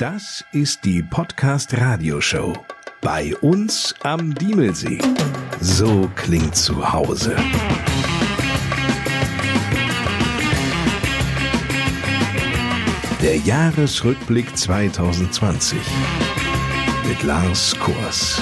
Das ist die Podcast-Radioshow. Bei uns am Diemelsee. So klingt zu Hause. Der Jahresrückblick 2020 mit Lars Kors.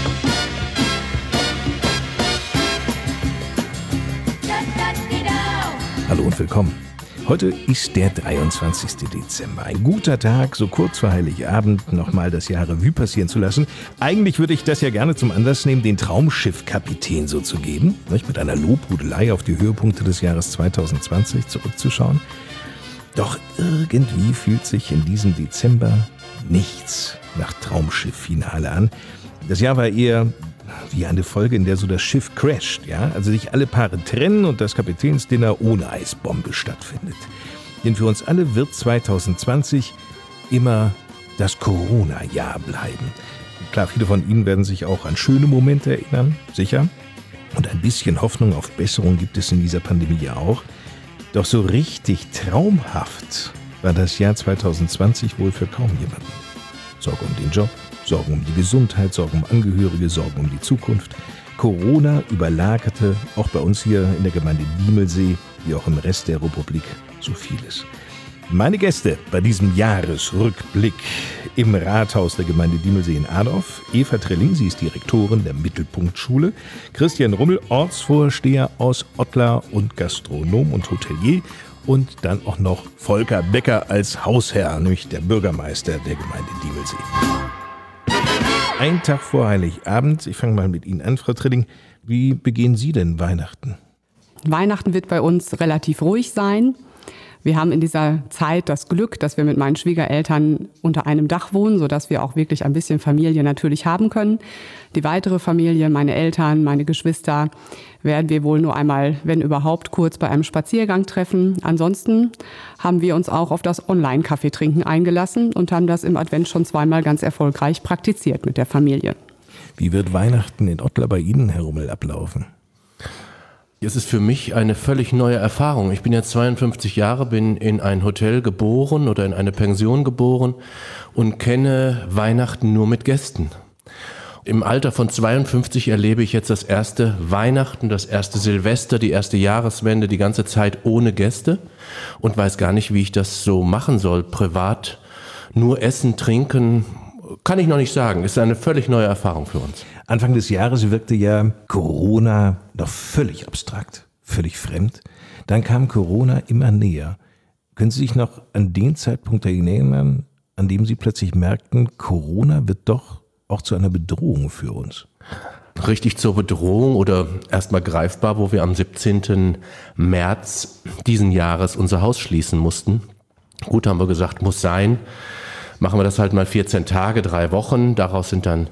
Hallo und willkommen. Heute ist der 23. Dezember. Ein guter Tag, so kurz vor Heiligabend nochmal das Jahr Revue passieren zu lassen. Eigentlich würde ich das ja gerne zum Anlass nehmen, den Traumschiff-Kapitän so zu geben, mit einer Lobhudelei auf die Höhepunkte des Jahres 2020 zurückzuschauen. Doch irgendwie fühlt sich in diesem Dezember nichts nach Traumschiff-Finale an. Das Jahr war eher wie eine Folge, in der so das Schiff crasht, also sich alle Paare trennen und das Kapitänsdinner ohne Eisbombe stattfindet. Denn für uns alle wird 2020 immer das Corona-Jahr bleiben. Klar, viele von Ihnen werden sich auch an schöne Momente erinnern, sicher. Und ein bisschen Hoffnung auf Besserung gibt es in dieser Pandemie ja auch. Doch so richtig traumhaft war das Jahr 2020 wohl für kaum jemanden. Sorge um den Job, Sorgen um die Gesundheit, Sorgen um Angehörige, Sorgen um die Zukunft. Corona überlagerte auch bei uns hier in der Gemeinde Diemelsee, wie auch im Rest der Republik, so vieles. Meine Gäste bei diesem Jahresrückblick im Rathaus der Gemeinde Diemelsee in Adorf: Eva Trilling, sie ist Direktorin der Mittelpunktschule, Christian Rummel, Ortsvorsteher aus Ottlar und Gastronom und Hotelier, und dann auch noch Volker Becker als Hausherr, nämlich der Bürgermeister der Gemeinde Diemelsee. Ein Tag vor Heiligabend, ich fange mal mit Ihnen an, Frau Trilling. Wie begehen Sie denn Weihnachten? Weihnachten wird bei uns relativ ruhig sein. Wir haben in dieser Zeit das Glück, dass wir mit meinen Schwiegereltern unter einem Dach wohnen, sodass wir auch wirklich ein bisschen Familie natürlich haben können. Die weitere Familie, meine Eltern, meine Geschwister, werden wir wohl nur einmal, wenn überhaupt, kurz bei einem Spaziergang treffen. Ansonsten haben wir uns auch auf das Online-Kaffeetrinken eingelassen und haben das im Advent schon zweimal ganz erfolgreich praktiziert mit der Familie. Wie wird Weihnachten in Ottlar bei Ihnen, Herr Rummel, ablaufen? Es ist für mich eine völlig neue Erfahrung. Ich bin jetzt 52 Jahre, bin in ein Hotel geboren oder in eine Pension geboren und kenne Weihnachten nur mit Gästen. Im Alter von 52 erlebe ich jetzt das erste Weihnachten, das erste Silvester, die erste Jahreswende, die ganze Zeit ohne Gäste und weiß gar nicht, wie ich das so machen soll. Privat nur essen, trinken, kann ich noch nicht sagen. Ist eine völlig neue Erfahrung für uns. Anfang des Jahres wirkte ja Corona noch völlig abstrakt, völlig fremd. Dann kam Corona immer näher. Können Sie sich noch an den Zeitpunkt erinnern, an dem Sie plötzlich merkten, Corona wird doch auch zu einer Bedrohung für uns? Richtig zur Bedrohung oder erstmal greifbar, wo wir am 17. März diesen Jahres unser Haus schließen mussten. Gut, haben wir gesagt, muss sein. Machen wir das halt mal 14 Tage, 3 Wochen. Daraus sind dann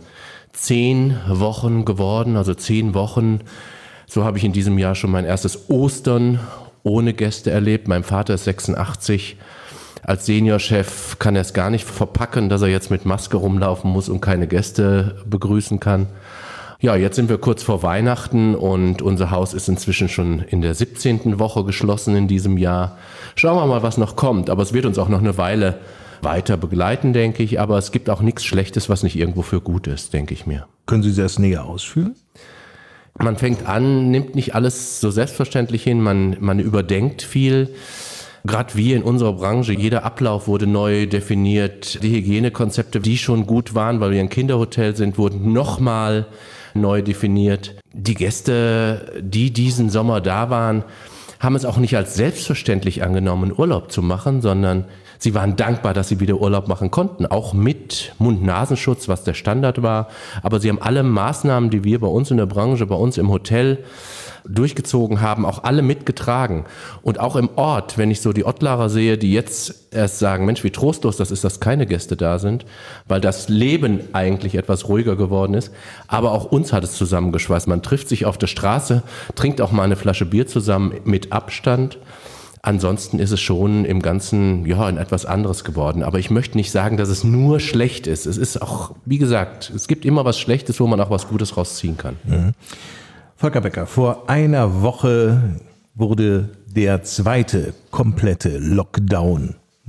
10 Wochen geworden, also 10 Wochen. So habe ich in diesem Jahr schon mein erstes Ostern ohne Gäste erlebt. Mein Vater ist 86. Als Seniorchef kann er es gar nicht verpacken, dass er jetzt mit Maske rumlaufen muss und keine Gäste begrüßen kann. Ja, jetzt sind wir kurz vor Weihnachten und unser Haus ist inzwischen schon in der 17. Woche geschlossen in diesem Jahr. Schauen wir mal, was noch kommt. Aber es wird uns auch noch eine Weile weiter begleiten, denke ich. Aber es gibt auch nichts Schlechtes, was nicht irgendwo für gut ist, denke ich mir. Können Sie das näher ausführen? Man fängt an, nimmt nicht alles so selbstverständlich hin, man überdenkt viel. Gerade wir in unserer Branche, jeder Ablauf wurde neu definiert. Die Hygienekonzepte, die schon gut waren, weil wir ein Kinderhotel sind, wurden nochmal neu definiert. Die Gäste, die diesen Sommer da waren, haben es auch nicht als selbstverständlich angenommen, Urlaub zu machen, sondern sie waren dankbar, dass sie wieder Urlaub machen konnten, auch mit Mund-Nasenschutz, was der Standard war. Aber sie haben alle Maßnahmen, die wir bei uns in der Branche, bei uns im Hotel durchgezogen haben, auch alle mitgetragen. Und auch im Ort, wenn ich so die Ottlarer sehe, die jetzt erst sagen, Mensch, wie trostlos das ist, dass keine Gäste da sind, weil das Leben eigentlich etwas ruhiger geworden ist. Aber auch uns hat es zusammengeschweißt. Man trifft sich auf der Straße, trinkt auch mal eine Flasche Bier zusammen mit Abstand. Ansonsten ist es schon im Ganzen ein etwas anderes geworden. Aber ich möchte nicht sagen, dass es nur schlecht ist. Es ist auch, wie gesagt, es gibt immer was Schlechtes, wo man auch was Gutes rausziehen kann. Mhm. Volker Becker, vor einer Woche wurde der zweite komplette Lockdown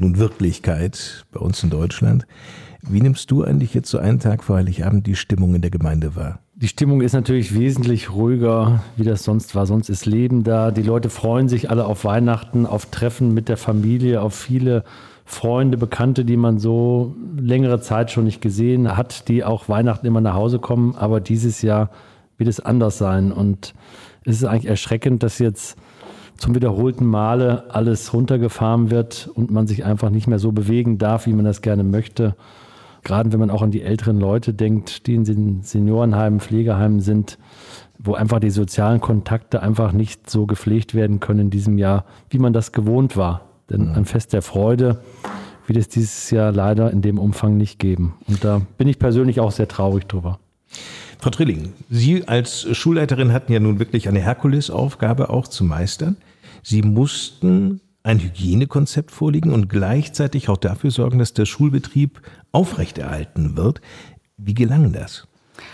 nun Wirklichkeit bei uns in Deutschland. Wie nimmst du eigentlich jetzt so einen Tag vor Heiligabend die Stimmung in der Gemeinde wahr? Die Stimmung ist natürlich wesentlich ruhiger, wie das sonst war. Sonst ist Leben da. Die Leute freuen sich alle auf Weihnachten, auf Treffen mit der Familie, auf viele Freunde, Bekannte, die man so längere Zeit schon nicht gesehen hat, die auch Weihnachten immer nach Hause kommen. Aber dieses Jahr wird es anders sein. Und es ist eigentlich erschreckend, dass jetzt zum wiederholten Male alles runtergefahren wird und man sich einfach nicht mehr so bewegen darf, wie man das gerne möchte. Gerade wenn man auch an die älteren Leute denkt, die in den Seniorenheimen, Pflegeheimen sind, wo einfach die sozialen Kontakte einfach nicht so gepflegt werden können in diesem Jahr, wie man das gewohnt war. Denn ein Fest der Freude wird es dieses Jahr leider in dem Umfang nicht geben. Und da bin ich persönlich auch sehr traurig drüber. Frau Trilling, Sie als Schulleiterin hatten ja nun wirklich eine Herkulesaufgabe auch zu meistern. Sie mussten ein Hygienekonzept vorlegen und gleichzeitig auch dafür sorgen, dass der Schulbetrieb aufrechterhalten wird. Wie gelang das?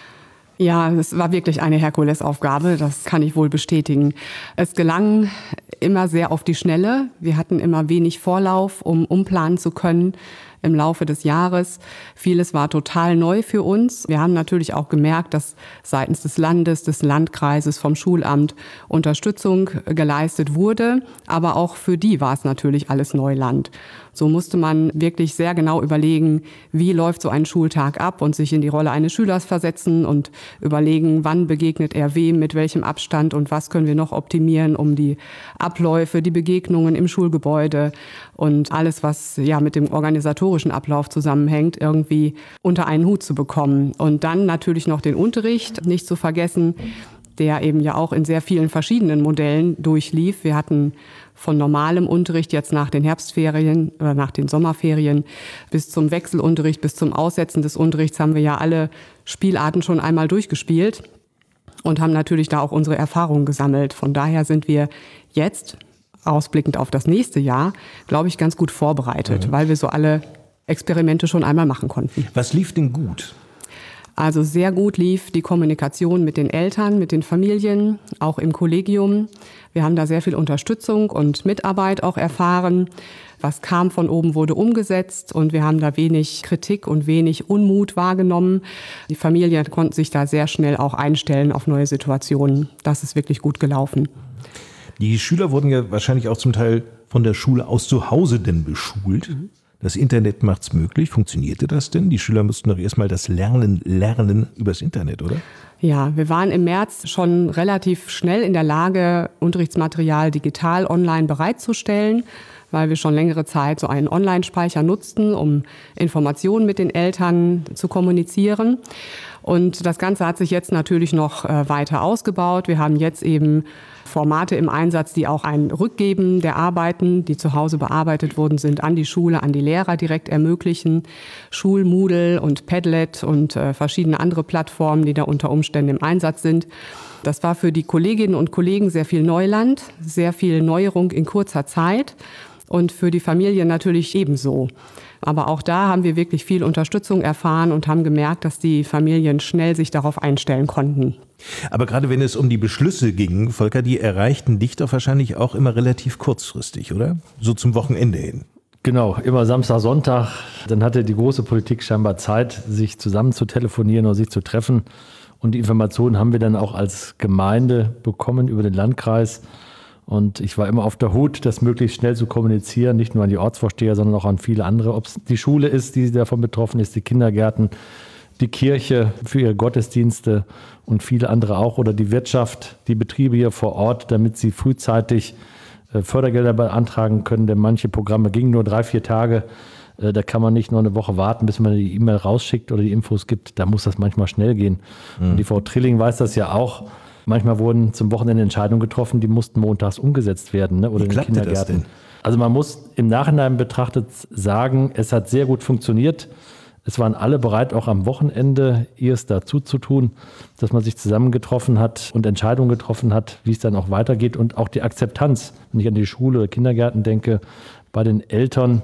Ja, es war wirklich eine Herkulesaufgabe, das kann ich wohl bestätigen. Es gelang immer sehr auf die Schnelle. Wir hatten immer wenig Vorlauf, um umplanen zu können im Laufe des Jahres. Vieles war total neu für uns. Wir haben natürlich auch gemerkt, dass seitens des Landes, des Landkreises, vom Schulamt Unterstützung geleistet wurde. Aber auch für die war es natürlich alles Neuland. So musste man wirklich sehr genau überlegen, wie läuft so ein Schultag ab und sich in die Rolle eines Schülers versetzen und überlegen, wann begegnet er wem, mit welchem Abstand und was können wir noch optimieren, um die Abläufe, die Begegnungen im Schulgebäude und alles, was ja mit dem organisatorischen Ablauf zusammenhängt, irgendwie unter einen Hut zu bekommen. Und dann natürlich noch den Unterricht, nicht zu vergessen, der eben ja auch in sehr vielen verschiedenen Modellen durchlief. Wir hatten von normalem Unterricht jetzt nach den Herbstferien oder nach den Sommerferien bis zum Wechselunterricht, bis zum Aussetzen des Unterrichts haben wir ja alle Spielarten schon einmal durchgespielt und haben natürlich da auch unsere Erfahrungen gesammelt. Von daher sind wir jetzt, ausblickend auf das nächste Jahr, glaube ich, ganz gut vorbereitet, weil wir so alle Experimente schon einmal machen konnten. Was lief denn gut? Also sehr gut lief die Kommunikation mit den Eltern, mit den Familien, auch im Kollegium. Wir haben da sehr viel Unterstützung und Mitarbeit auch erfahren. Was kam von oben, wurde umgesetzt und wir haben da wenig Kritik und wenig Unmut wahrgenommen. Die Familien konnten sich da sehr schnell auch einstellen auf neue Situationen. Das ist wirklich gut gelaufen. Die Schüler wurden ja wahrscheinlich auch zum Teil von der Schule aus zu Hause denn beschult. Das Internet macht's möglich. Funktionierte das denn? Die Schüler mussten doch erstmal das Lernen übers Internet, oder? Ja, wir waren im März schon relativ schnell in der Lage, Unterrichtsmaterial digital online bereitzustellen, weil wir schon längere Zeit so einen Online-Speicher nutzten, um Informationen mit den Eltern zu kommunizieren. Und das Ganze hat sich jetzt natürlich noch weiter ausgebaut. Wir haben jetzt eben Formate im Einsatz, die auch ein Rückgeben der Arbeiten, die zu Hause bearbeitet worden sind, an die Schule, an die Lehrer direkt ermöglichen. Schulmoodle und Padlet und verschiedene andere Plattformen, die da unter Umständen im Einsatz sind. Das war für die Kolleginnen und Kollegen sehr viel Neuland, sehr viel Neuerung in kurzer Zeit und für die Familien natürlich ebenso. Aber auch da haben wir wirklich viel Unterstützung erfahren und haben gemerkt, dass die Familien schnell sich darauf einstellen konnten. Aber gerade wenn es um die Beschlüsse ging, Volker, die erreichten dich doch wahrscheinlich auch immer relativ kurzfristig, oder? So zum Wochenende hin. Genau, immer Samstag, Sonntag. Dann hatte die große Politik scheinbar Zeit, sich zusammen zu telefonieren oder sich zu treffen. Und die Informationen haben wir dann auch als Gemeinde bekommen über den Landkreis. Und ich war immer auf der Hut, das möglichst schnell zu kommunizieren, nicht nur an die Ortsvorsteher, sondern auch an viele andere. Ob es die Schule ist, die davon betroffen ist, die Kindergärten, die Kirche für ihre Gottesdienste und viele andere auch oder die Wirtschaft, die Betriebe hier vor Ort, damit sie frühzeitig Fördergelder beantragen können. Denn manche Programme gingen nur 3-4 Tage. Da kann man nicht nur eine Woche warten, bis man die E-Mail rausschickt oder die Infos gibt. Da muss das manchmal schnell gehen. Und die Frau Trilling weiß das ja auch. Manchmal wurden zum Wochenende Entscheidungen getroffen, die mussten montags umgesetzt werden, ne? Oder in den Kindergärten. Das denn? Also man muss im Nachhinein betrachtet sagen, es hat sehr gut funktioniert. Es waren alle bereit, auch am Wochenende ihres dazu zu tun, dass man sich zusammengetroffen hat und Entscheidungen getroffen hat, wie es dann auch weitergeht. Und auch die Akzeptanz, wenn ich an die Schule oder Kindergärten denke, bei den Eltern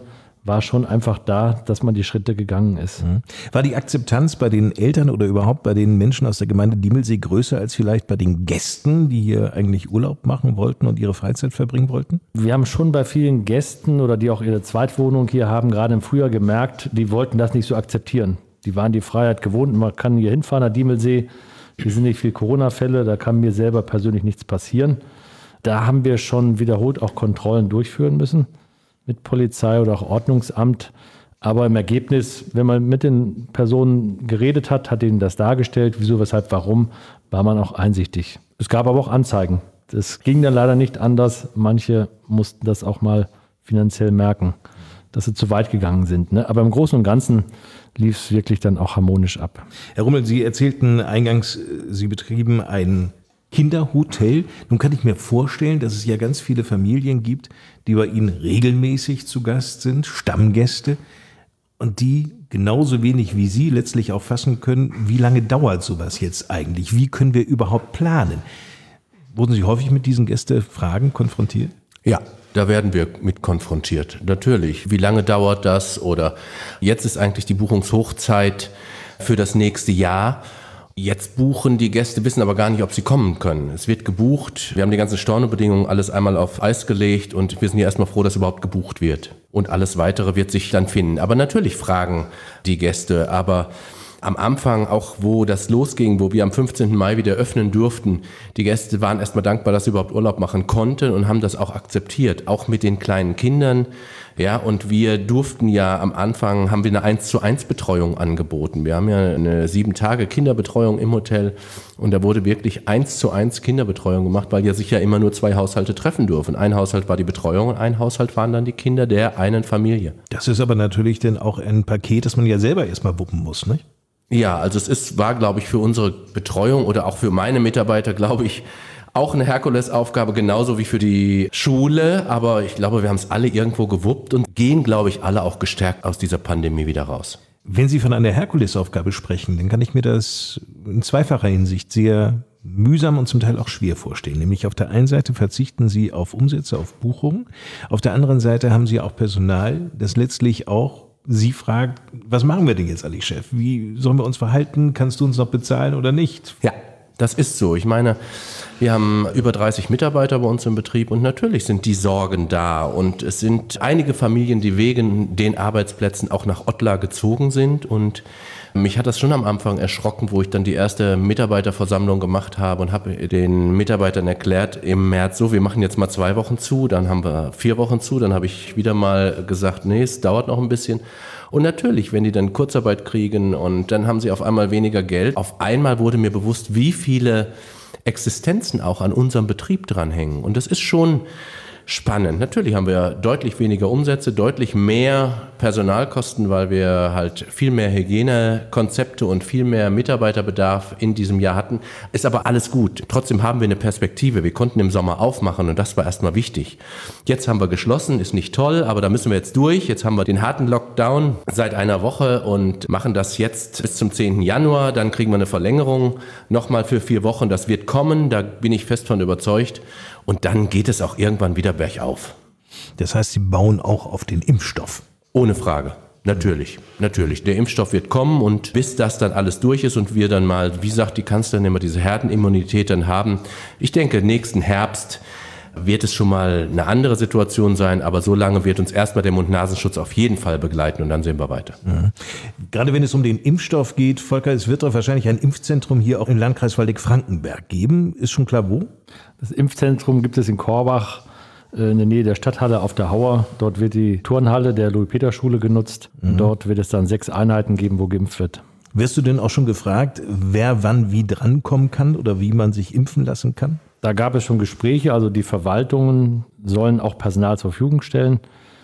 war schon einfach da, dass man die Schritte gegangen ist. War die Akzeptanz bei den Eltern oder überhaupt bei den Menschen aus der Gemeinde Diemelsee größer als vielleicht bei den Gästen, die hier eigentlich Urlaub machen wollten und ihre Freizeit verbringen wollten? Wir haben schon bei vielen Gästen oder die auch ihre Zweitwohnung hier haben, gerade im Frühjahr gemerkt, die wollten das nicht so akzeptieren. Die waren die Freiheit gewohnt, man kann hier hinfahren nach Diemelsee, hier sind nicht viele Corona-Fälle, da kann mir selber persönlich nichts passieren. Da haben wir schon wiederholt auch Kontrollen durchführen müssen mit Polizei oder auch Ordnungsamt. Aber im Ergebnis, wenn man mit den Personen geredet hat ihnen das dargestellt, wieso, weshalb, warum, war man auch einsichtig. Es gab aber auch Anzeigen. Das ging dann leider nicht anders. Manche mussten das auch mal finanziell merken, dass sie zu weit gegangen sind. Ne? Aber im Großen und Ganzen lief es wirklich dann auch harmonisch ab. Herr Rummel, Sie erzählten eingangs, Sie betrieben ein Kinderhotel. Nun kann ich mir vorstellen, dass es ja ganz viele Familien gibt, die bei Ihnen regelmäßig zu Gast sind, Stammgäste, und die genauso wenig wie Sie letztlich auch fassen können, wie lange dauert sowas jetzt eigentlich? Wie können wir überhaupt planen? Wurden Sie häufig mit diesen Gästefragen konfrontiert? Ja, da werden wir mit konfrontiert. Natürlich. Wie lange dauert das? Oder jetzt ist eigentlich die Buchungshochzeit für das nächste Jahr. Jetzt buchen die Gäste, wissen aber gar nicht, ob sie kommen können. Es wird gebucht. Wir haben die ganzen Stornobedingungen alles einmal auf Eis gelegt und wir sind ja erstmal froh, dass überhaupt gebucht wird. Und alles Weitere wird sich dann finden. Aber natürlich fragen die Gäste. Aber am Anfang, auch wo das losging, wo wir am 15. Mai wieder öffnen durften, die Gäste waren erstmal dankbar, dass sie überhaupt Urlaub machen konnten und haben das auch akzeptiert. Auch mit den kleinen Kindern. Ja, und wir durften ja am Anfang, haben wir eine 1:1 Betreuung angeboten. Wir haben ja eine 7 Tage Kinderbetreuung im Hotel und da wurde wirklich 1:1 Kinderbetreuung gemacht, weil ja sich ja immer nur 2 Haushalte treffen dürfen. Ein Haushalt war die Betreuung und ein Haushalt waren dann die Kinder der einen Familie. Das ist aber natürlich dann auch ein Paket, das man ja selber erstmal wuppen muss, nicht? Ja, also war, glaube ich, für unsere Betreuung oder auch für meine Mitarbeiter, glaube ich, auch eine Herkulesaufgabe, genauso wie für die Schule. Aber ich glaube, wir haben es alle irgendwo gewuppt und gehen, glaube ich, alle auch gestärkt aus dieser Pandemie wieder raus. Wenn Sie von einer Herkulesaufgabe sprechen, dann kann ich mir das in zweifacher Hinsicht sehr mühsam und zum Teil auch schwer vorstellen. Nämlich auf der einen Seite verzichten Sie auf Umsätze, auf Buchungen. Auf der anderen Seite haben Sie auch Personal, das letztlich auch Sie fragt, was machen wir denn jetzt eigentlich, Chef? Wie sollen wir uns verhalten? Kannst du uns noch bezahlen oder nicht? Ja, das ist so. Ich meine, wir haben über 30 Mitarbeiter bei uns im Betrieb und natürlich sind die Sorgen da. Und es sind einige Familien, die wegen den Arbeitsplätzen auch nach Ottlar gezogen sind. Und mich hat das schon am Anfang erschrocken, wo ich dann die erste Mitarbeiterversammlung gemacht habe und habe den Mitarbeitern erklärt im März so, wir machen jetzt mal 2 Wochen zu, dann haben wir 4 Wochen zu, dann habe ich wieder mal gesagt, nee, es dauert noch ein bisschen. Und natürlich, wenn die dann Kurzarbeit kriegen und dann haben sie auf einmal weniger Geld, auf einmal wurde mir bewusst, wie viele Existenzen auch an unserem Betrieb dranhängen. Und das ist schon spannend. Natürlich haben wir deutlich weniger Umsätze, deutlich mehr Personalkosten, weil wir halt viel mehr Hygienekonzepte und viel mehr Mitarbeiterbedarf in diesem Jahr hatten. Ist aber alles gut. Trotzdem haben wir eine Perspektive. Wir konnten im Sommer aufmachen und das war erstmal wichtig. Jetzt haben wir geschlossen, ist nicht toll, aber da müssen wir jetzt durch. Jetzt haben wir den harten Lockdown seit einer Woche und machen das jetzt bis zum 10. Januar. Dann kriegen wir eine Verlängerung nochmal für 4 Wochen. Das wird kommen, da bin ich fest von überzeugt. Und dann geht es auch irgendwann wieder bergauf. Das heißt, Sie bauen auch auf den Impfstoff? Ohne Frage. Natürlich. Der Impfstoff wird kommen und bis das dann alles durch ist und wir dann mal, wie sagt die Kanzlerin immer, diese Herdenimmunität dann haben. Ich denke, nächsten Herbst wird es schon mal eine andere Situation sein, aber so lange wird uns erstmal der Mund-Nasenschutz auf jeden Fall begleiten und dann sehen wir weiter. Mhm. Gerade wenn es um den Impfstoff geht, Volker, es wird doch wahrscheinlich ein Impfzentrum hier auch im Landkreis Waldeck-Frankenberg geben. Ist schon klar, wo? Das Impfzentrum gibt es in Korbach, in der Nähe der Stadthalle auf der Hauer. Dort wird die Turnhalle der Louis-Peter-Schule genutzt. Und dort wird es dann 6 Einheiten geben, wo geimpft wird. Wirst du denn auch schon gefragt, wer wann wie drankommen kann oder wie man sich impfen lassen kann? Da gab es schon Gespräche, also die Verwaltungen sollen auch Personal zur Verfügung stellen.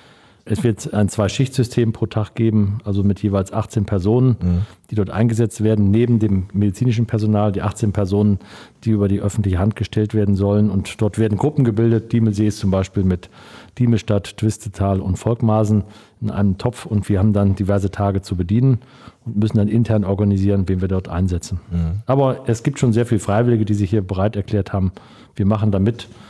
Es wird ein 2-Schicht-System pro Tag geben, also mit jeweils 18 Personen, die dort eingesetzt werden, neben dem medizinischen Personal, die 18 Personen, die über die öffentliche Hand gestellt werden sollen. Und dort werden Gruppen gebildet. Diemelsee ist zum Beispiel mit Diemelstadt, Twistetal und Volkmarsen in einem Topf. Und wir haben dann diverse Tage zu bedienen und müssen dann intern organisieren, wen wir dort einsetzen. Aber es gibt schon sehr viele Freiwillige, die sich hier bereit erklärt haben. Wir machen da mit.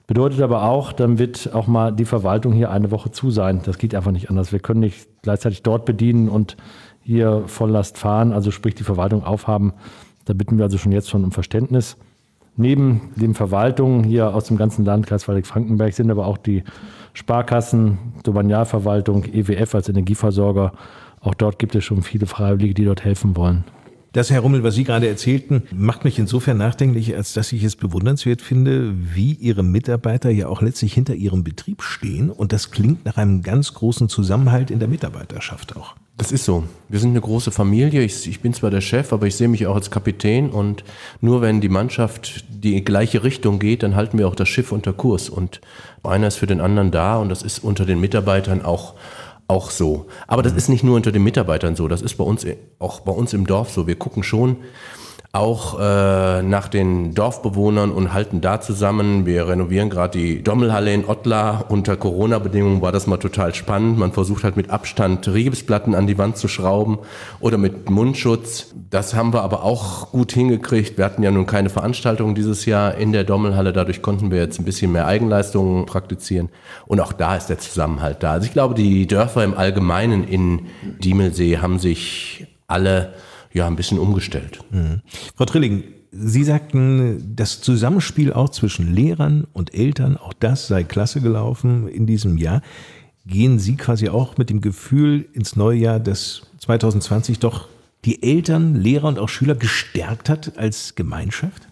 Bedeutet aber auch, dann wird auch mal die Verwaltung hier eine Woche zu sein. Das geht einfach nicht anders. Wir können nicht gleichzeitig dort bedienen und hier Volllast fahren, also sprich die Verwaltung aufhaben. Da bitten wir also schon jetzt um Verständnis. Neben den Verwaltungen hier aus dem ganzen Landkreis Waldeck-Frankenberg sind aber auch die Sparkassen, Domanialverwaltung, EWF als Energieversorger. Auch dort gibt es schon viele Freiwillige, die dort helfen wollen. Das, Herr Rummel, was Sie gerade erzählten, macht mich insofern nachdenklich, als dass ich es bewundernswert finde, wie Ihre Mitarbeiter ja auch letztlich hinter Ihrem Betrieb stehen. Und das klingt nach einem ganz großen Zusammenhalt in der Mitarbeiterschaft auch. Das ist so. Wir sind eine große Familie. Ich bin zwar der Chef, aber ich sehe mich auch als Kapitän. Und nur wenn die Mannschaft die gleiche Richtung geht, dann halten wir auch das Schiff unter Kurs. Und einer ist für den anderen da und das ist unter den Mitarbeitern auch so. Aber das ist nicht nur unter den Mitarbeitern so, das ist auch bei uns im Dorf so. Wir gucken schon auch nach den Dorfbewohnern und halten da zusammen. Wir renovieren gerade die Dommelhalle in Ottlar. Unter Corona-Bedingungen war das mal total spannend. Man versucht halt mit Abstand Rigipsplatten an die Wand zu schrauben oder mit Mundschutz. Das haben wir aber auch gut hingekriegt. Wir hatten ja nun keine Veranstaltung dieses Jahr in der Dommelhalle. Dadurch konnten wir jetzt ein bisschen mehr Eigenleistungen praktizieren. Und auch da ist der Zusammenhalt da. Also ich glaube, die Dörfer im Allgemeinen in Diemelsee haben sich alle ein bisschen umgestellt. Frau Trilling, Sie sagten, das Zusammenspiel auch zwischen Lehrern und Eltern, auch das sei klasse gelaufen in diesem Jahr. Gehen Sie quasi auch mit dem Gefühl ins neue Jahr, dass 2020 doch die Eltern, Lehrer und auch Schüler gestärkt hat als Gemeinschaft?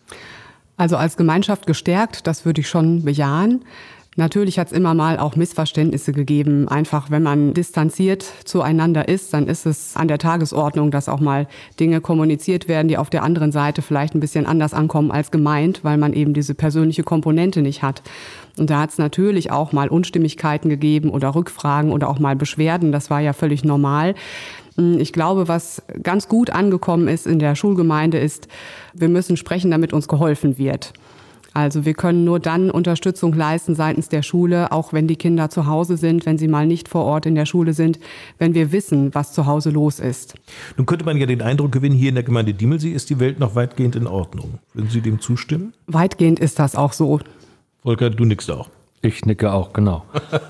Also als Gemeinschaft gestärkt, das würde ich schon bejahen. Natürlich hat es immer mal auch Missverständnisse gegeben. Einfach, wenn man distanziert zueinander ist, dann ist es an der Tagesordnung, dass auch mal Dinge kommuniziert werden, die auf der anderen Seite vielleicht ein bisschen anders ankommen als gemeint, weil man eben diese persönliche Komponente nicht hat. Und da hat es natürlich auch mal Unstimmigkeiten gegeben oder Rückfragen oder auch mal Beschwerden. Das war ja völlig normal. Ich glaube, was ganz gut angekommen ist in der Schulgemeinde ist, wir müssen sprechen, damit uns geholfen wird. Also wir können nur dann Unterstützung leisten seitens der Schule, auch wenn die Kinder zu Hause sind, wenn sie mal nicht vor Ort in der Schule sind, wenn wir wissen, was zu Hause los ist. Nun könnte man ja den Eindruck gewinnen, hier in der Gemeinde Diemelsee ist die Welt noch weitgehend in Ordnung. Würden Sie dem zustimmen? Weitgehend ist das auch so. Volker, du nickst auch. Ich nicke auch, genau.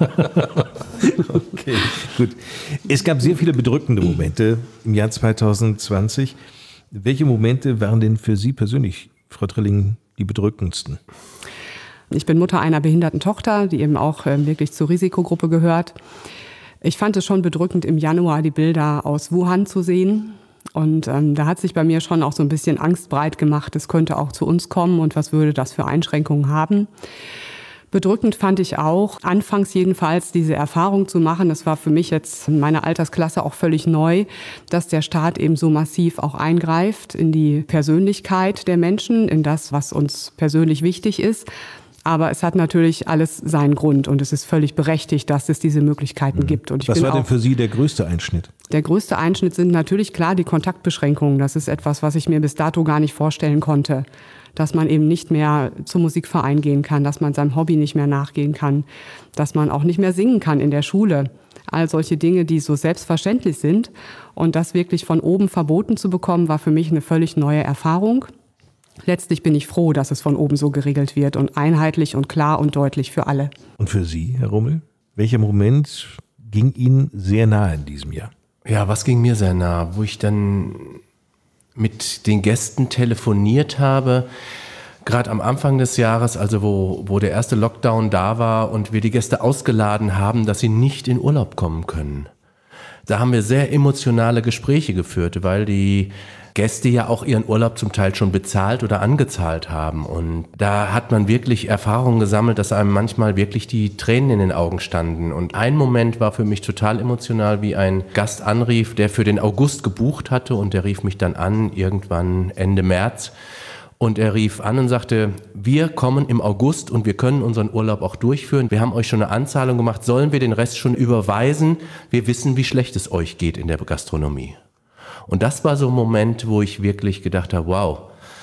Okay, gut. Es gab sehr viele bedrückende Momente im Jahr 2020. Welche Momente waren denn für Sie persönlich, Frau Trilling, die bedrückendsten? Ich bin Mutter einer behinderten Tochter, die eben auch wirklich zur Risikogruppe gehört. Ich fand es schon bedrückend, im Januar die Bilder aus Wuhan zu sehen. Und da hat sich bei mir schon auch so ein bisschen Angst breit gemacht, es könnte auch zu uns kommen und was würde das für Einschränkungen haben. Bedrückend fand ich auch, anfangs jedenfalls, diese Erfahrung zu machen. Das war für mich jetzt in meiner Altersklasse auch völlig neu, dass der Staat eben so massiv auch eingreift in die Persönlichkeit der Menschen, in das, was uns persönlich wichtig ist. Aber es hat natürlich alles seinen Grund und es ist völlig berechtigt, dass es diese Möglichkeiten gibt. Und was war denn für Sie der größte Einschnitt? Der größte Einschnitt sind natürlich klar die Kontaktbeschränkungen. Das ist etwas, was ich mir bis dato gar nicht vorstellen konnte. Dass man eben nicht mehr zum Musikverein gehen kann, dass man seinem Hobby nicht mehr nachgehen kann, dass man auch nicht mehr singen kann in der Schule. All solche Dinge, die so selbstverständlich sind. Und das wirklich von oben verboten zu bekommen, war für mich eine völlig neue Erfahrung. Letztlich bin ich froh, dass es von oben so geregelt wird und einheitlich und klar und deutlich für alle. Und für Sie, Herr Rummel, welcher Moment ging Ihnen sehr nahe in diesem Jahr? Ja, was ging mir sehr nah, wo ich dann mit den Gästen telefoniert habe, gerade am Anfang des Jahres, also wo der erste Lockdown da war und wir die Gäste ausgeladen haben, dass sie nicht in Urlaub kommen können. Da haben wir sehr emotionale Gespräche geführt, weil die Gäste ja auch ihren Urlaub zum Teil schon bezahlt oder angezahlt haben. Und da hat man wirklich Erfahrungen gesammelt, dass einem manchmal wirklich die Tränen in den Augen standen. Und ein Moment war für mich total emotional, wie ein Gast anrief, der für den August gebucht hatte und der rief mich dann an, irgendwann Ende März. Und er rief an und sagte, wir kommen im August und wir können unseren Urlaub auch durchführen. Wir haben euch schon eine Anzahlung gemacht, sollen wir den Rest schon überweisen? Wir wissen, wie schlecht es euch geht in der Gastronomie. Und das war so ein Moment, wo ich wirklich gedacht habe, wow,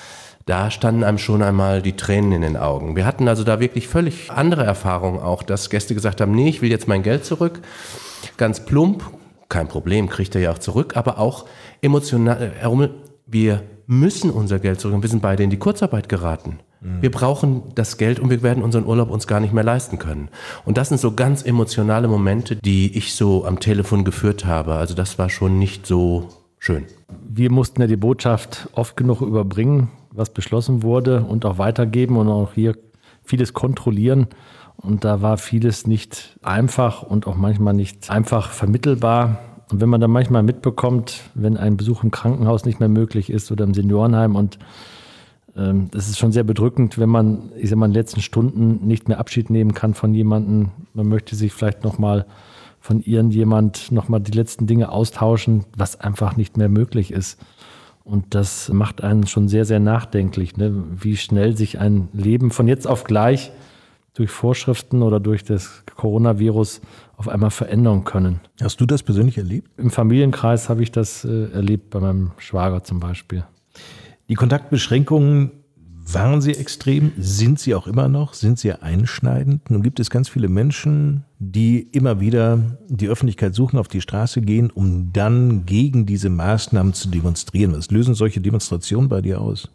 da standen einem schon einmal die Tränen in den Augen. Wir hatten also da wirklich völlig andere Erfahrungen auch, dass Gäste gesagt haben, nee, ich will jetzt mein Geld zurück. Ganz plump, kein Problem, kriegt er ja auch zurück, aber auch emotional, Herr Rummel, wir müssen unser Geld zurück. Wir sind beide in die Kurzarbeit geraten. Wir brauchen das Geld und wir werden unseren Urlaub uns gar nicht mehr leisten können. Und das sind so ganz emotionale Momente, die ich so am Telefon geführt habe. Also das war schon nicht so schön. Wir mussten ja die Botschaft oft genug überbringen, was beschlossen wurde und auch weitergeben und auch hier vieles kontrollieren. Und da war vieles nicht einfach und auch manchmal nicht einfach vermittelbar. Und wenn man dann manchmal mitbekommt, wenn ein Besuch im Krankenhaus nicht mehr möglich ist oder im Seniorenheim und das ist schon sehr bedrückend, wenn man, in den letzten Stunden nicht mehr Abschied nehmen kann von jemandem. Man möchte sich vielleicht nochmal von irgendjemand nochmal die letzten Dinge austauschen, was einfach nicht mehr möglich ist. Und das macht einen schon sehr, sehr nachdenklich, ne? Wie schnell sich ein Leben von jetzt auf gleich durch Vorschriften oder durch das Coronavirus auf einmal verändern können. Hast du das persönlich erlebt? Im Familienkreis habe ich das erlebt, bei meinem Schwager zum Beispiel. Die Kontaktbeschränkungen, waren sie extrem? Sind sie auch immer noch? Sind sie einschneidend? Nun gibt es ganz viele Menschen, die immer wieder die Öffentlichkeit suchen, auf die Straße gehen, um dann gegen diese Maßnahmen zu demonstrieren. Was lösen solche Demonstrationen bei dir aus?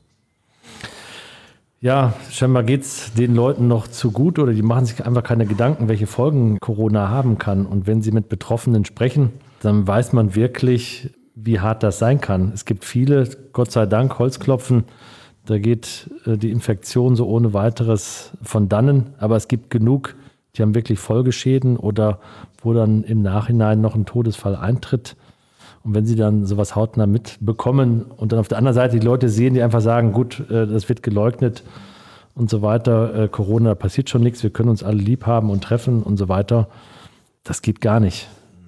Ja, scheinbar geht es den Leuten noch zu gut oder die machen sich einfach keine Gedanken, welche Folgen Corona haben kann. Und wenn sie mit Betroffenen sprechen, dann weiß man wirklich, wie hart das sein kann. Es gibt viele, Gott sei Dank, Holzklopfen, da geht die Infektion so ohne weiteres von dannen. Aber es gibt genug, die haben wirklich Folgeschäden oder wo dann im Nachhinein noch ein Todesfall eintritt. Und wenn sie dann sowas hautnah mitbekommen und dann auf der anderen Seite die Leute sehen, die einfach sagen, gut, das wird geleugnet und so weiter, Corona, passiert schon nichts, wir können uns alle lieb haben und treffen und so weiter, das geht gar nicht.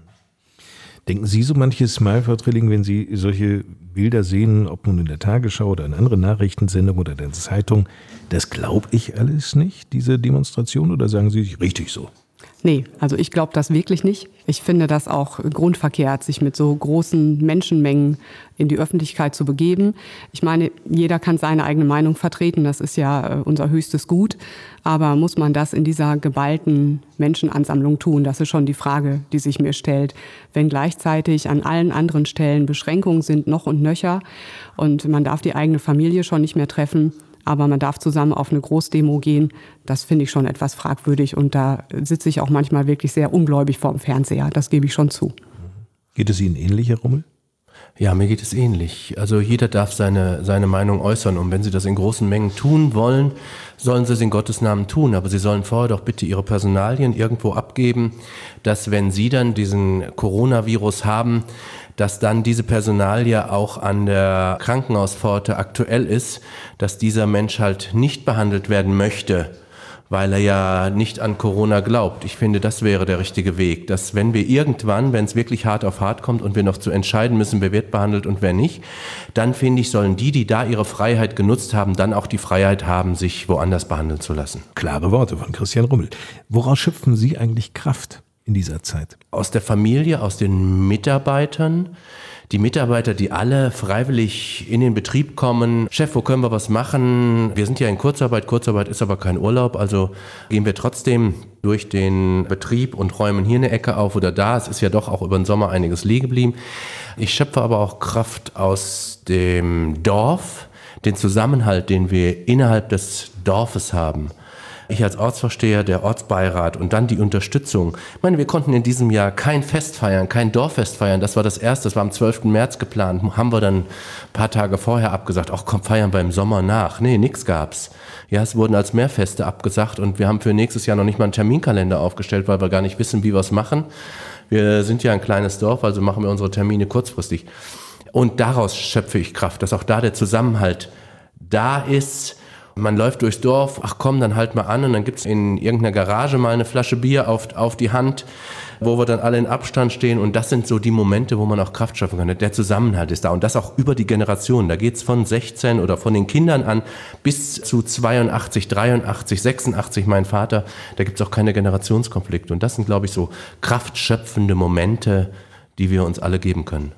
Denken Sie so manches Mal, Frau Trilling, wenn Sie solche Bilder sehen, ob nun in der Tagesschau oder in anderen Nachrichtensendungen oder in der Zeitung, das glaube ich alles nicht, diese Demonstration, oder sagen Sie sich richtig so? Nee, also ich glaube das wirklich nicht. Ich finde das auch grundverkehrt, sich mit so großen Menschenmengen in die Öffentlichkeit zu begeben. Ich meine, jeder kann seine eigene Meinung vertreten, das ist ja unser höchstes Gut. Aber muss man das in dieser geballten Menschenansammlung tun? Das ist schon die Frage, die sich mir stellt. Wenn gleichzeitig an allen anderen Stellen Beschränkungen sind, noch und nöcher, und man darf die eigene Familie schon nicht mehr treffen, aber man darf zusammen auf eine Großdemo gehen, das finde ich schon etwas fragwürdig. Und da sitze ich auch manchmal wirklich sehr ungläubig vorm Fernseher, das gebe ich schon zu. Geht es Ihnen ähnlich, Herr Rummel? Ja, mir geht es ähnlich. Also jeder darf seine Meinung äußern. Und wenn Sie das in großen Mengen tun wollen, sollen Sie es in Gottes Namen tun. Aber Sie sollen vorher doch bitte Ihre Personalien irgendwo abgeben, dass wenn Sie dann diesen Coronavirus haben, dass dann diese Personalie auch an der Krankenhauspforte aktuell ist, dass dieser Mensch halt nicht behandelt werden möchte, weil er ja nicht an Corona glaubt. Ich finde, das wäre der richtige Weg, dass wenn wir irgendwann, wenn es wirklich hart auf hart kommt und wir noch zu entscheiden müssen, wer wird behandelt und wer nicht, dann finde ich, sollen die da ihre Freiheit genutzt haben, dann auch die Freiheit haben, sich woanders behandeln zu lassen. Klare Worte von Christian Rummel. Woraus schöpfen Sie eigentlich Kraft in dieser Zeit? Aus der Familie, aus den Mitarbeitern. Die Mitarbeiter, die alle freiwillig in den Betrieb kommen. Chef, wo können wir was machen? Wir sind ja in Kurzarbeit. Kurzarbeit ist aber kein Urlaub. Also gehen wir trotzdem durch den Betrieb und räumen hier eine Ecke auf oder da. Es ist ja doch auch über den Sommer einiges liegen geblieben. Ich schöpfe aber auch Kraft aus dem Dorf. Den Zusammenhalt, den wir innerhalb des Dorfes haben. Ich als Ortsvorsteher, der Ortsbeirat und dann die Unterstützung. Ich meine, wir konnten in diesem Jahr kein Fest feiern, kein Dorffest feiern. Das war das erste, das war am 12. März geplant. Haben wir dann ein paar Tage vorher abgesagt. Ach komm, feiern wir im Sommer nach. Nee, nix gab's. Ja, es wurden als Mehrfeste abgesagt und wir haben für nächstes Jahr noch nicht mal einen Terminkalender aufgestellt, weil wir gar nicht wissen, wie wir es machen. Wir sind ja ein kleines Dorf, also machen wir unsere Termine kurzfristig. Und daraus schöpfe ich Kraft, dass auch da der Zusammenhalt da ist. Man läuft durchs Dorf, ach komm, dann halt mal an und dann gibt's in irgendeiner Garage mal eine Flasche Bier auf die Hand, wo wir dann alle in Abstand stehen und das sind so die Momente, wo man auch Kraft schaffen kann. Der Zusammenhalt ist da und das auch über die Generationen. Da geht's von 16 oder von den Kindern an bis zu 82, 83, 86, mein Vater. Da gibt's auch keine Generationskonflikte und das sind, glaube ich, so kraftschöpfende Momente, die wir uns alle geben können.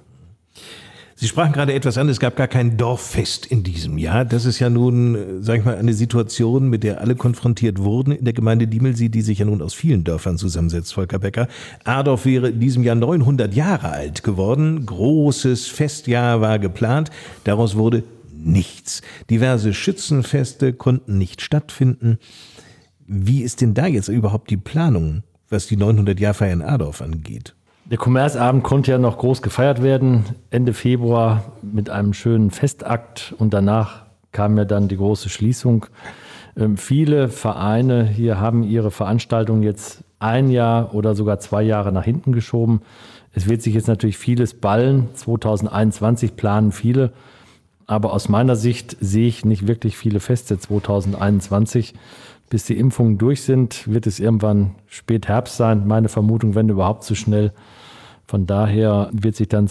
Sie sprachen gerade etwas an, es gab gar kein Dorffest in diesem Jahr. Das ist ja nun, sag ich mal, eine Situation, mit der alle konfrontiert wurden in der Gemeinde Diemelsee, die sich ja nun aus vielen Dörfern zusammensetzt, Volker Becker. Adorf wäre in diesem Jahr 900 Jahre alt geworden. Großes Festjahr war geplant. Daraus wurde nichts. Diverse Schützenfeste konnten nicht stattfinden. Wie ist denn da jetzt überhaupt die Planung, was die 900-Jahr-Feier in Adorf angeht? Der Kommerzabend konnte ja noch groß gefeiert werden, Ende Februar mit einem schönen Festakt und danach kam ja dann die große Schließung. Viele Vereine hier haben ihre Veranstaltung jetzt 1 Jahr oder sogar 2 Jahre nach hinten geschoben. Es wird sich jetzt natürlich vieles ballen. 2021 planen viele. Aber aus meiner Sicht sehe ich nicht wirklich viele Feste 2021. Bis die Impfungen durch sind, wird es irgendwann Spätherbst sein. Meine Vermutung, wenn überhaupt so schnell. Von daher wird sich dann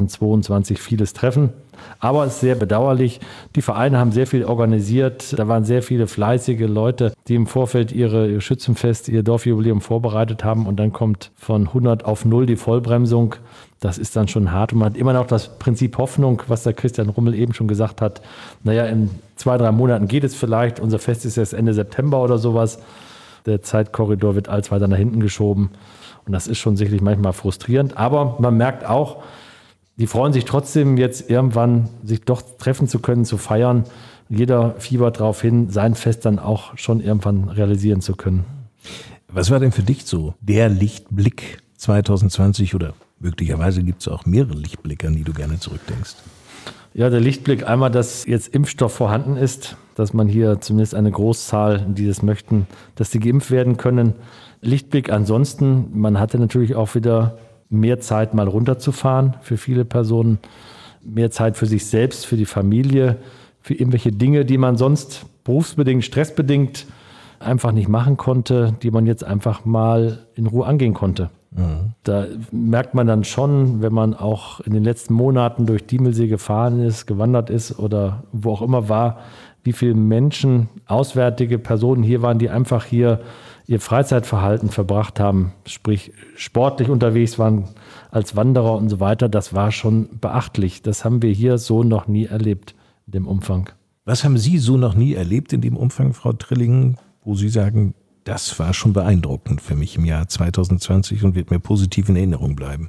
2022 vieles treffen. Aber es ist sehr bedauerlich. Die Vereine haben sehr viel organisiert. Da waren sehr viele fleißige Leute, die im Vorfeld ihr Schützenfest, ihr Dorfjubiläum vorbereitet haben. Und dann kommt von 100 auf 0 die Vollbremsung. Das ist dann schon hart. Und man hat immer noch das Prinzip Hoffnung, was der Christian Rummel eben schon gesagt hat. Naja, in 2-3 Monaten geht es vielleicht. Unser Fest ist jetzt Ende September oder sowas. Der Zeitkorridor wird allzu weiter nach hinten geschoben. Und das ist schon sicherlich manchmal frustrierend. Aber man merkt auch, die freuen sich trotzdem jetzt irgendwann, sich doch treffen zu können, zu feiern. Jeder fiebert darauf hin, sein Fest dann auch schon irgendwann realisieren zu können. Was war denn für dich so der Lichtblick 2020 oder möglicherweise gibt es auch mehrere Lichtblicke, an die du gerne zurückdenkst? Ja, der Lichtblick einmal, dass jetzt Impfstoff vorhanden ist, dass man hier zumindest eine Großzahl, die das möchten, dass die geimpft werden können. Lichtblick ansonsten, man hatte natürlich auch wieder mehr Zeit mal runterzufahren für viele Personen, mehr Zeit für sich selbst, für die Familie, für irgendwelche Dinge, die man sonst berufsbedingt, stressbedingt einfach nicht machen konnte, die man jetzt einfach mal in Ruhe angehen konnte. Mhm. Da merkt man dann schon, wenn man auch in den letzten Monaten durch Diemelsee gefahren ist, gewandert ist oder wo auch immer war, wie viele Menschen, auswärtige Personen hier waren, die einfach hier ihr Freizeitverhalten verbracht haben, sprich sportlich unterwegs waren als Wanderer und so weiter. Das war schon beachtlich. Das haben wir hier so noch nie erlebt in dem Umfang. Was haben Sie so noch nie erlebt in dem Umfang, Frau Trilling, wo Sie sagen, das war schon beeindruckend für mich im Jahr 2020 und wird mir positiv in Erinnerung bleiben?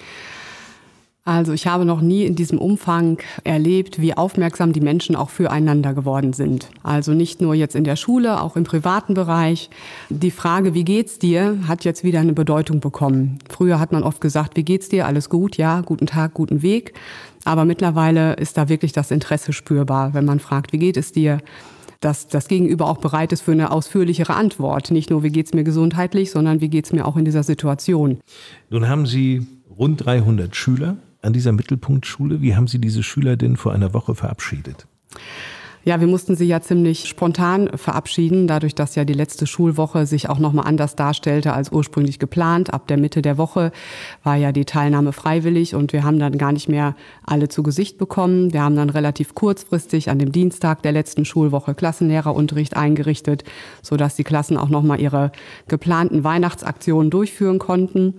Also ich habe noch nie in diesem Umfang erlebt, wie aufmerksam die Menschen auch füreinander geworden sind. Also nicht nur jetzt in der Schule, auch im privaten Bereich. Die Frage, wie geht's dir, hat jetzt wieder eine Bedeutung bekommen. Früher hat man oft gesagt, wie geht's dir, alles gut, ja, guten Tag, guten Weg. Aber mittlerweile ist da wirklich das Interesse spürbar, wenn man fragt, wie geht es dir, dass das Gegenüber auch bereit ist für eine ausführlichere Antwort. Nicht nur, wie geht's mir gesundheitlich, sondern wie geht's mir auch in dieser Situation. Nun haben Sie rund 300 Schüler an dieser Mittelpunktschule. Wie haben Sie diese Schüler denn vor einer Woche verabschiedet? Ja, wir mussten sie ja ziemlich spontan verabschieden, dadurch, dass ja die letzte Schulwoche sich auch nochmal anders darstellte als ursprünglich geplant. Ab der Mitte der Woche war ja die Teilnahme freiwillig und wir haben dann gar nicht mehr alle zu Gesicht bekommen. Wir haben dann relativ kurzfristig an dem Dienstag der letzten Schulwoche Klassenlehrerunterricht eingerichtet, sodass die Klassen auch nochmal ihre geplanten Weihnachtsaktionen durchführen konnten.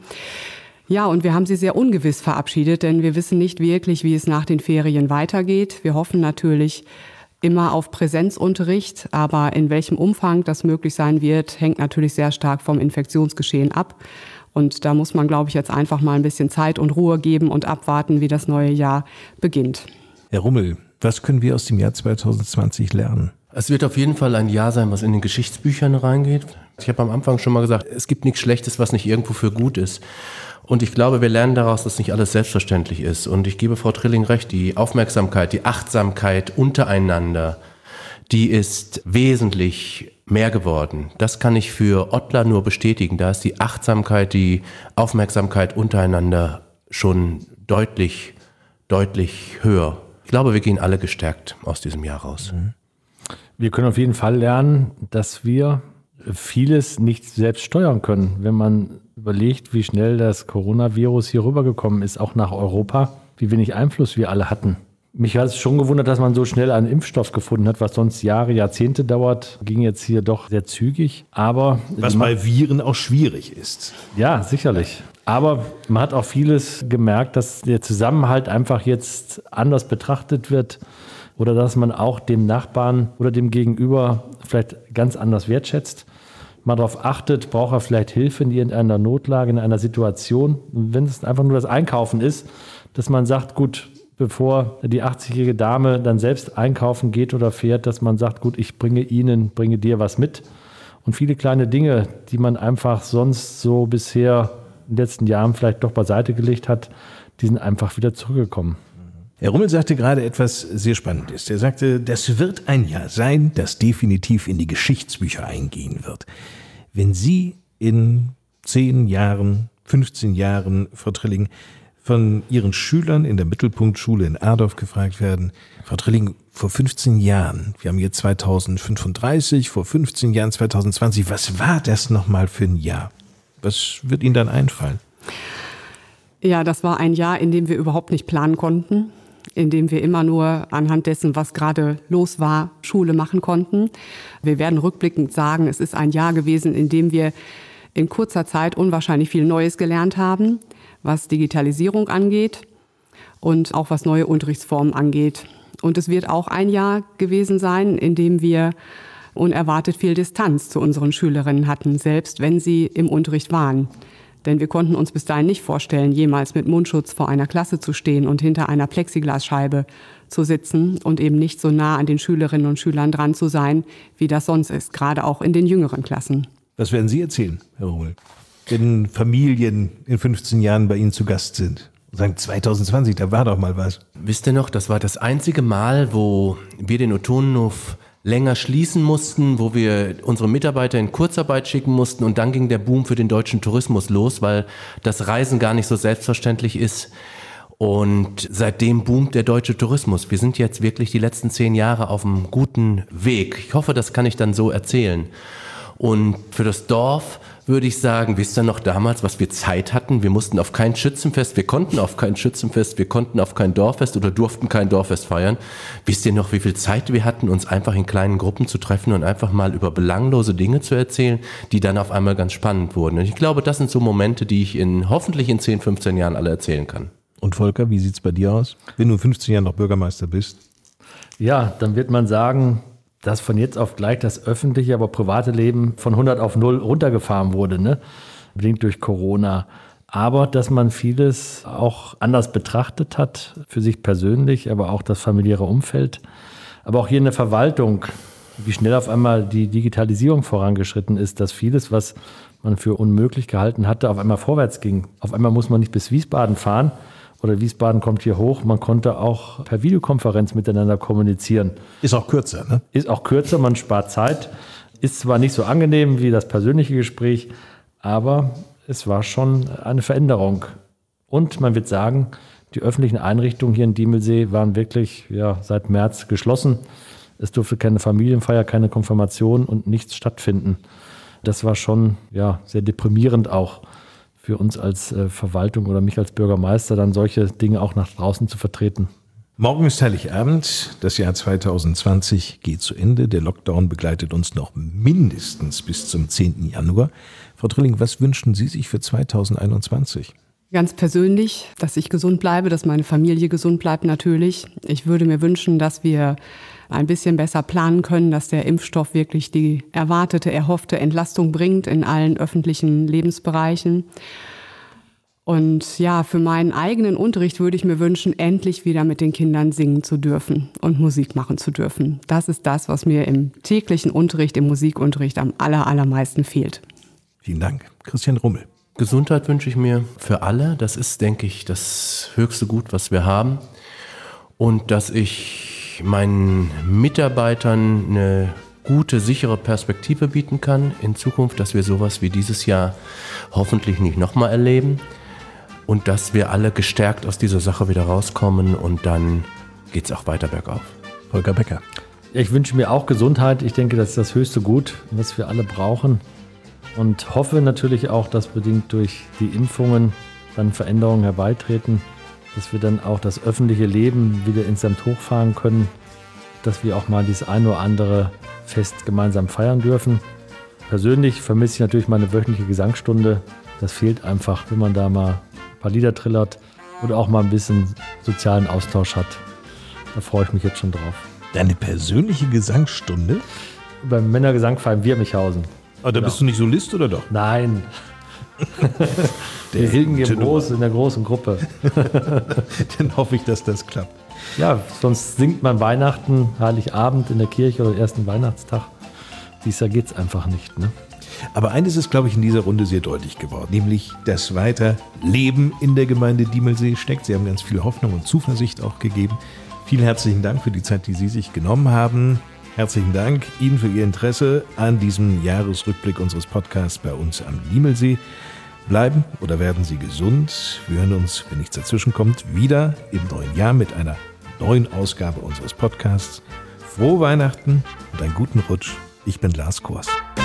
Ja, und wir haben sie sehr ungewiss verabschiedet, denn wir wissen nicht wirklich, wie es nach den Ferien weitergeht. Wir hoffen natürlich immer auf Präsenzunterricht, aber in welchem Umfang das möglich sein wird, hängt natürlich sehr stark vom Infektionsgeschehen ab. Und da muss man, glaube ich, jetzt einfach mal ein bisschen Zeit und Ruhe geben und abwarten, wie das neue Jahr beginnt. Herr Rummel, was können wir aus dem Jahr 2020 lernen? Es wird auf jeden Fall ein Jahr sein, was in den Geschichtsbüchern reingeht. Ich habe am Anfang schon mal gesagt, es gibt nichts Schlechtes, was nicht irgendwo für gut ist. Und ich glaube, wir lernen daraus, dass nicht alles selbstverständlich ist. Und ich gebe Frau Trilling recht, die Aufmerksamkeit, die Achtsamkeit untereinander, die ist wesentlich mehr geworden. Das kann ich für Ottlar nur bestätigen. Da ist die Achtsamkeit, die Aufmerksamkeit untereinander schon deutlich, deutlich höher. Ich glaube, wir gehen alle gestärkt aus diesem Jahr raus. Wir können auf jeden Fall lernen, dass wir vieles nicht selbst steuern können, wenn man überlegt, wie schnell das Coronavirus hier rübergekommen ist, auch nach Europa, wie wenig Einfluss wir alle hatten. Mich hat es schon gewundert, dass man so schnell einen Impfstoff gefunden hat, was sonst Jahre, Jahrzehnte dauert, ging jetzt hier doch sehr zügig. Aber was bei Viren auch schwierig ist. Ja, sicherlich. Aber man hat auch vieles gemerkt, dass der Zusammenhalt einfach jetzt anders betrachtet wird oder dass man auch dem Nachbarn oder dem Gegenüber vielleicht ganz anders wertschätzt. Mal darauf achtet, braucht er vielleicht Hilfe in irgendeiner Notlage, in einer Situation. Und wenn es einfach nur das Einkaufen ist, dass man sagt, gut, bevor die 80-jährige Dame dann selbst einkaufen geht oder fährt, dass man sagt, gut, ich bringe dir was mit. Und viele kleine Dinge, die man einfach sonst so bisher in den letzten Jahren vielleicht doch beiseite gelegt hat, die sind einfach wieder zurückgekommen. Herr Rummel sagte gerade etwas sehr Spannendes. Er sagte, das wird ein Jahr sein, das definitiv in die Geschichtsbücher eingehen wird. Wenn Sie in 10 Jahren, 15 Jahren, Frau Trilling, von Ihren Schülern in der Mittelpunktschule in Adorf gefragt werden, Frau Trilling, vor 15 Jahren, wir haben jetzt 2035, vor 15 Jahren 2020, was war das nochmal für ein Jahr? Was wird Ihnen dann einfallen? Ja, das war ein Jahr, in dem wir überhaupt nicht planen konnten, in dem wir immer nur anhand dessen, was gerade los war, Schule machen konnten. Wir werden rückblickend sagen, es ist ein Jahr gewesen, in dem wir in kurzer Zeit unwahrscheinlich viel Neues gelernt haben, was Digitalisierung angeht und auch was neue Unterrichtsformen angeht. Und es wird auch ein Jahr gewesen sein, in dem wir unerwartet viel Distanz zu unseren Schülerinnen hatten, selbst wenn sie im Unterricht waren. Denn wir konnten uns bis dahin nicht vorstellen, jemals mit Mundschutz vor einer Klasse zu stehen und hinter einer Plexiglasscheibe zu sitzen und eben nicht so nah an den Schülerinnen und Schülern dran zu sein, wie das sonst ist, gerade auch in den jüngeren Klassen. Was werden Sie erzählen, Herr Rummel, wenn Familien in 15 Jahren bei Ihnen zu Gast sind? Und sagen, 2020, da war doch mal was. Wisst ihr noch, das war das einzige Mal, wo wir den Ottonenhof länger schließen mussten, wo wir unsere Mitarbeiter in Kurzarbeit schicken mussten und dann ging der Boom für den deutschen Tourismus los, weil das Reisen gar nicht so selbstverständlich ist. Und seitdem boomt der deutsche Tourismus. Wir sind jetzt wirklich die letzten 10 Jahre auf einem guten Weg. Ich hoffe, das kann ich dann so erzählen. Und für das Dorf würde ich sagen, wisst ihr noch damals, was wir Zeit hatten? Wir mussten auf kein Schützenfest, wir konnten auf kein Schützenfest, wir konnten auf kein Dorffest oder durften kein Dorffest feiern. Wisst ihr noch, wie viel Zeit wir hatten, uns einfach in kleinen Gruppen zu treffen und einfach mal über belanglose Dinge zu erzählen, die dann auf einmal ganz spannend wurden? Und ich glaube, das sind so Momente, die ich hoffentlich in 10, 15 Jahren alle erzählen kann. Und Volker, wie sieht's bei dir aus, wenn du in 15 Jahren noch Bürgermeister bist? Ja, dann wird man sagen, dass von jetzt auf gleich das öffentliche, aber private Leben von 100 auf 0 runtergefahren wurde, ne? Bedingt durch Corona. Aber dass man vieles auch anders betrachtet hat, für sich persönlich, aber auch das familiäre Umfeld. Aber auch hier in der Verwaltung, wie schnell auf einmal die Digitalisierung vorangeschritten ist, dass vieles, was man für unmöglich gehalten hatte, auf einmal vorwärts ging. Auf einmal muss man nicht bis Wiesbaden fahren oder Wiesbaden kommt hier hoch. Man konnte auch per Videokonferenz miteinander kommunizieren. Ist auch kürzer, ne? Ist auch kürzer, man spart Zeit. Ist zwar nicht so angenehm wie das persönliche Gespräch, aber es war schon eine Veränderung. Und man wird sagen, die öffentlichen Einrichtungen hier in Diemelsee waren wirklich seit März geschlossen. Es durfte keine Familienfeier, keine Konfirmation und nichts stattfinden. Das war schon sehr deprimierend auch für uns als Verwaltung oder mich als Bürgermeister, dann solche Dinge auch nach draußen zu vertreten. Morgen ist Heiligabend, das Jahr 2020 geht zu Ende. Der Lockdown begleitet uns noch mindestens bis zum 10. Januar. Frau Trilling, was wünschen Sie sich für 2021? Ganz persönlich, dass ich gesund bleibe, dass meine Familie gesund bleibt natürlich. Ich würde mir wünschen, dass wir ein bisschen besser planen können, dass der Impfstoff wirklich die erwartete, erhoffte Entlastung bringt in allen öffentlichen Lebensbereichen. Und für meinen eigenen Unterricht würde ich mir wünschen, endlich wieder mit den Kindern singen zu dürfen und Musik machen zu dürfen. Das ist das, was mir im täglichen Unterricht, im Musikunterricht am allermeisten fehlt. Vielen Dank. Christian Rummel. Gesundheit wünsche ich mir für alle. Das ist, denke ich, das höchste Gut, was wir haben. Und dass ich meinen Mitarbeitern eine gute, sichere Perspektive bieten kann in Zukunft, dass wir sowas wie dieses Jahr hoffentlich nicht nochmal erleben und dass wir alle gestärkt aus dieser Sache wieder rauskommen und dann geht es auch weiter bergauf. Volker Becker. Ich wünsche mir auch Gesundheit. Ich denke, das ist das höchste Gut, was wir alle brauchen. Und hoffe natürlich auch, dass bedingt durch die Impfungen dann Veränderungen herbeitreten, dass wir dann auch das öffentliche Leben wieder insgesamt hochfahren können, dass wir auch mal dieses ein oder andere Fest gemeinsam feiern dürfen. Persönlich vermisse ich natürlich meine wöchentliche Gesangsstunde. Das fehlt einfach, wenn man da mal ein paar Lieder trillert oder auch mal ein bisschen sozialen Austausch hat. Da freue ich mich jetzt schon drauf. Deine persönliche Gesangsstunde? Beim Männergesangverein Wirmichhausen. Aber da bist du nicht Solist oder doch? Nein, Wir singen im in der großen Gruppe. Dann hoffe ich, dass das klappt. Ja, sonst singt man Weihnachten, Heiligabend in der Kirche oder ersten Weihnachtstag. Dieses Jahr geht es einfach nicht, ne? Aber eines ist, glaube ich, in dieser Runde sehr deutlich geworden, nämlich, dass weiter Leben in der Gemeinde Diemelsee steckt. Sie haben ganz viel Hoffnung und Zuversicht auch gegeben. Vielen herzlichen Dank für die Zeit, die Sie sich genommen haben. Herzlichen Dank Ihnen für Ihr Interesse an diesem Jahresrückblick unseres Podcasts bei uns am Diemelsee. Bleiben oder werden Sie gesund. Wir hören uns, wenn nichts dazwischen kommt, wieder im neuen Jahr mit einer neuen Ausgabe unseres Podcasts. Frohe Weihnachten und einen guten Rutsch. Ich bin Lars Kors.